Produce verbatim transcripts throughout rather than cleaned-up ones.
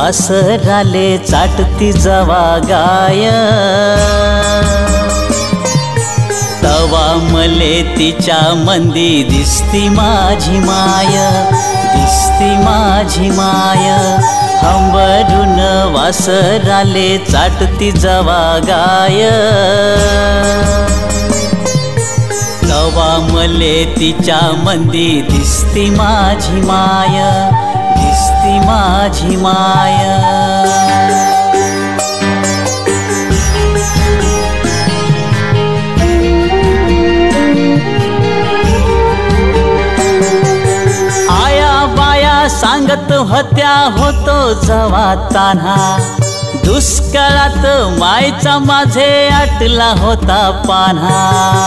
वासराले चाटती जवा गाय, तवा मले तिच्या मंदी दिसती माझी माय, दिसती माझी माय। हंबरून वासराले चाटती जवा गाय, तवा मले तिच्या मंदी दिसती माझी माय, दिसती माझी माय। सांगत होत्या होतो जवा तान्हा, दुष्काळात मायचा माझे आटला होता पान्हा।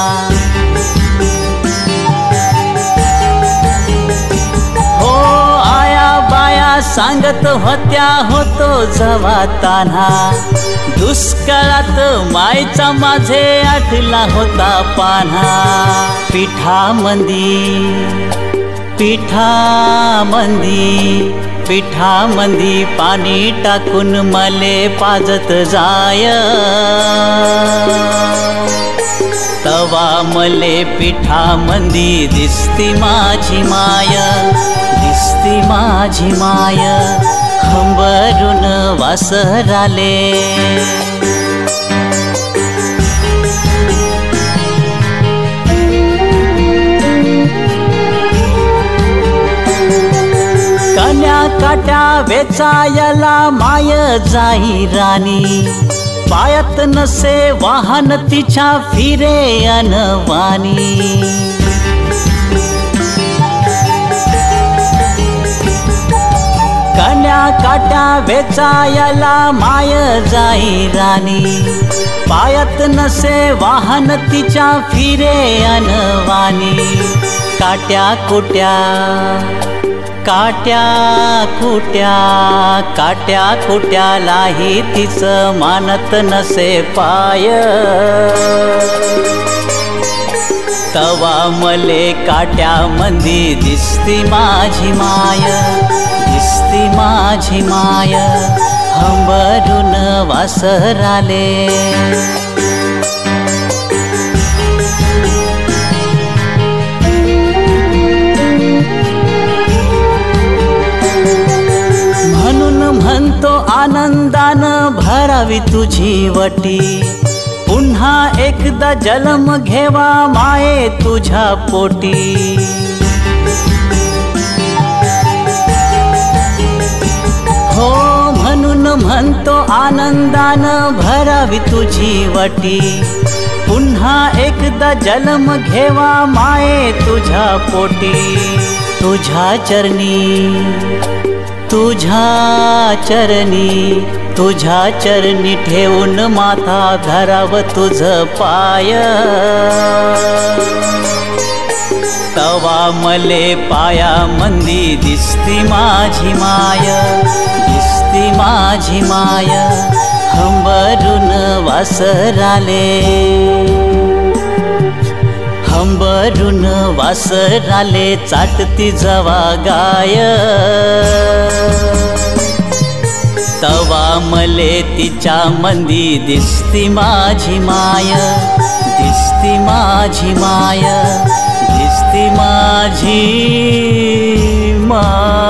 हो आया बाया सांगत होत्या होतो जवा तान्हा, दुष्काळात मायचा माझे आटला होता पान्हा। पिठामंदी पिठामंदी पिठामंदी पाणी टाकून मले पाजत जाय, तवा मले पिठामंदी दिसती माझी माय, दिसती माझी माय। हंबरून वासराले काट्या वेचायला माय जाई राणी, पायात नसे वाहन तिच्या फिरे अनवानी। कन्या काट्या वेचायला माय जाई राणी, पायात नसे वाहन तिच्या फिरे अनवानी। काट्या कुट्या काट्या कुट्या काट्या कुट्यालाही तिचं मानत नसे पाय, तवा मले काट्यामंदी दिसती माझी माय, दिसती माझी माय। हंबरून वासराले म्हणतो आनंदानं भरावी तुझी वटी, पुन्हा एकदा जन्म घेवा माये तुझ्या पोटी। हो म्हणून म्हणतो आनंदानं भरावी तुझी वटी, पुन्हा एकदा जन्म घेवा माये तुझ्या पोटी। तुझ्या चरणी तुझ्या चरणी तुझ्या चरणी ठेवून माथा धराव तुझ पाय, तवा मले पायामंदी दिसती माझी माय, दिसती माझी माय। हंबरून वासराले हंबरून वासराले चाटती जवा गाय, तवा मले तिच्या मंदी दिसती माझी माय, दिसती माझी माय, दिसती माझी माय।